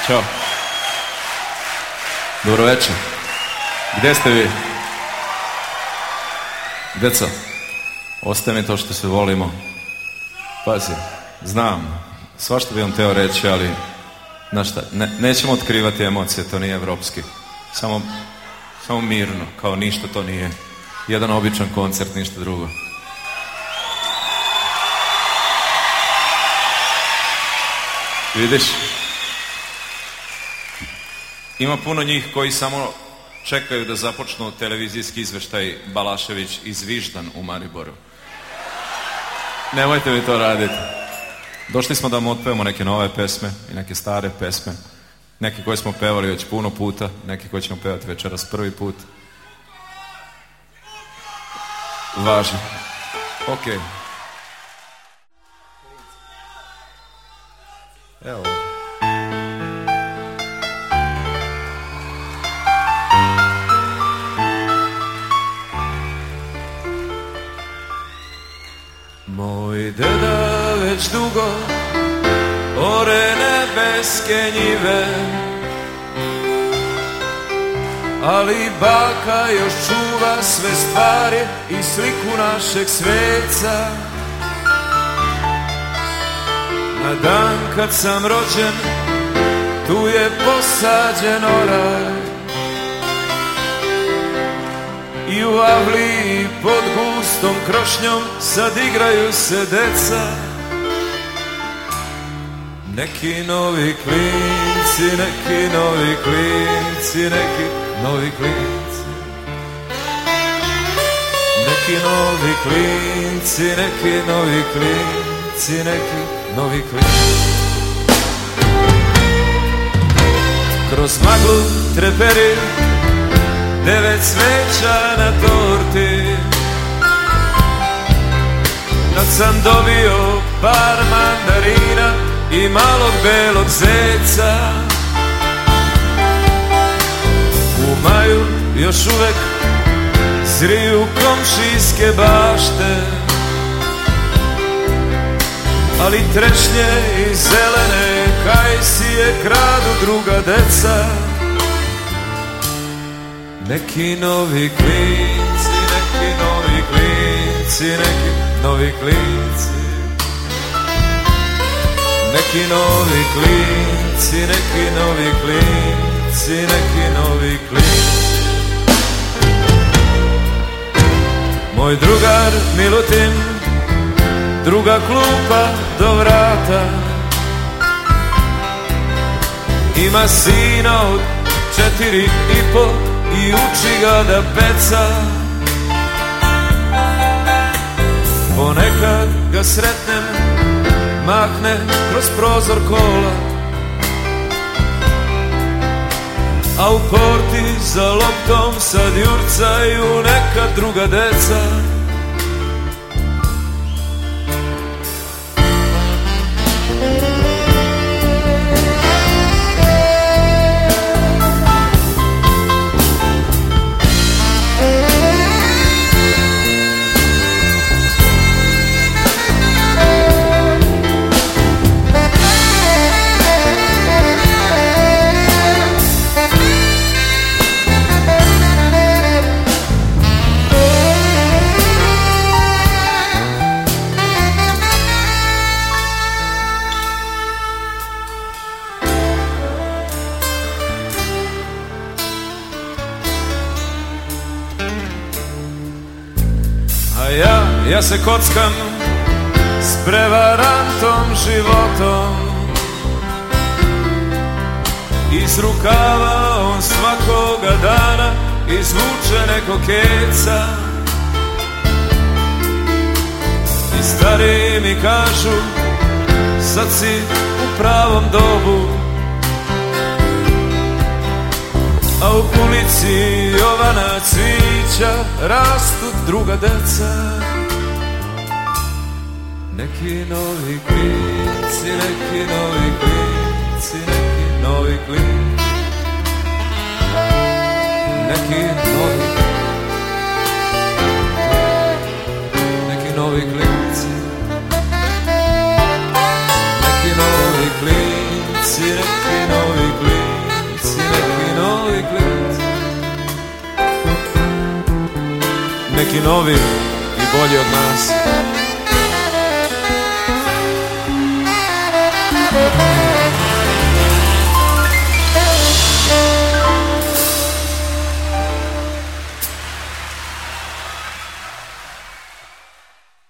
Ćao. Dobro večer. Gde ste vi? Deco, ostaje mi to što se volimo. Pazi, znam, svašta bi vam teo reći, ali znaš šta, nećemo otkrivati emocije, to nije evropski. Samo mirno, kao ništa to nije. Jedan običan koncert, ništa drugo. Vidiš? Ima puno njih koji samo čekaju da započnu televizijski izveštaj Balašević i Zviždan u Mariboru. Nemojte mi to raditi. Došli smo da vam otpevamo neke nove pesme i neke stare pesme. Neke koje smo pevali već puno puta, neke koje ćemo pevati večeras prvi put. Važno. Ok. Evo. Moj deda već dugo ore nebeske njive, ali baka još čuva sve stvari i sliku našeg sveca. Na dan kad sam rođen, tu je posađen oraj, i u avliji pod gustom krošnjom sad igraju se deca. Neki novi klinci, neki novi klinci, neki novi klinci. Neki novi klinci, neki novi klinci, neki novi klinci. Kroz maglu treperi 9 sveća na torti. Kad sam dobio par mandarina i malog belog zeca, u maju još uvek zriju komšijske bašte, ali trešnje i zelene kajsije kradu druga deca. Neki novi klinci, neki novi klinci, neki novi klinci. Neki novi klinci, neki novi klinci, neki novi klinci. Moj drugar Milutin, druga klupa do vrata, ima sina od 4,5 i uči ga da peca. Ponekad ga sretnem, mahne kroz prozor kola, a u porti za loptom sad jurcaju neka druga deca. Ja se kockam s prevarantom životom, iz rukava on svakoga dana izvuče neko keca. I stari mi kažu, sad si u pravom dobu, a u ulici Jovana Cvića rastu druga deca. Neki novi klinci, neki novi klinci, neki novi klinci. Neki novi, neki novi klinci. Neki novi klinci, neki novi klinci. neki novi i bolji od nas.